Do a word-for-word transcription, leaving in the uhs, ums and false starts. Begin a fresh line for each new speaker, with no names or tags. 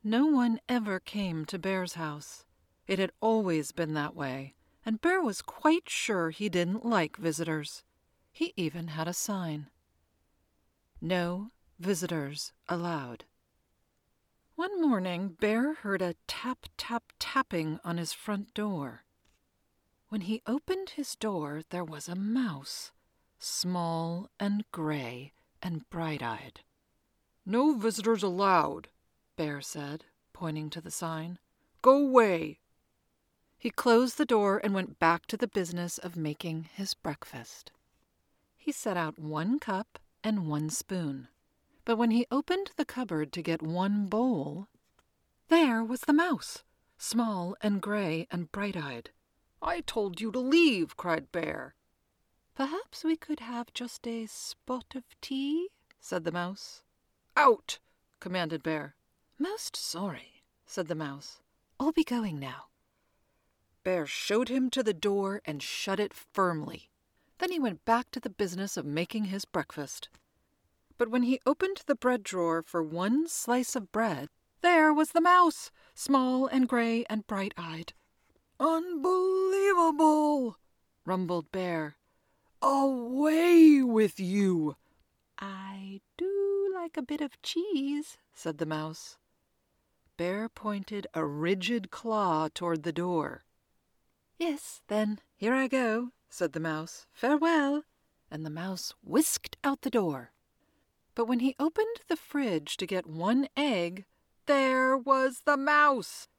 No one ever came to Bear's house. It had always been that way, and Bear was quite sure he didn't like visitors. He even had a sign. No visitors allowed. One morning, Bear heard a tap, tap, tapping on his front door. When he opened his door, there was a mouse, small and gray and bright-eyed. "No visitors allowed," Bear said, pointing to the sign. "Go away." He closed the door and went back to the business of making his breakfast. He set out one cup and one spoon. But when he opened the cupboard to get one bowl, there was the mouse, small and gray and bright-eyed. "I told you to leave," cried Bear. "Perhaps we could have just a spot of tea," said the mouse. "Out!" commanded Bear. "Most sorry," said the mouse. "I'll be going now." Bear showed him to the door and shut it firmly. Then he went back to the business of making his breakfast. But when he opened the bread drawer for one slice of bread, there was the mouse, small and gray and bright-eyed. "Unbelievable!" rumbled Bear. "Away with you!" "I do like a bit of cheese," said the mouse. Bear pointed a rigid claw toward the door. "Yes, then, here I go," said the mouse. "Farewell!" And the mouse whisked out the door. But when he opened the fridge to get one egg, there was the mouse,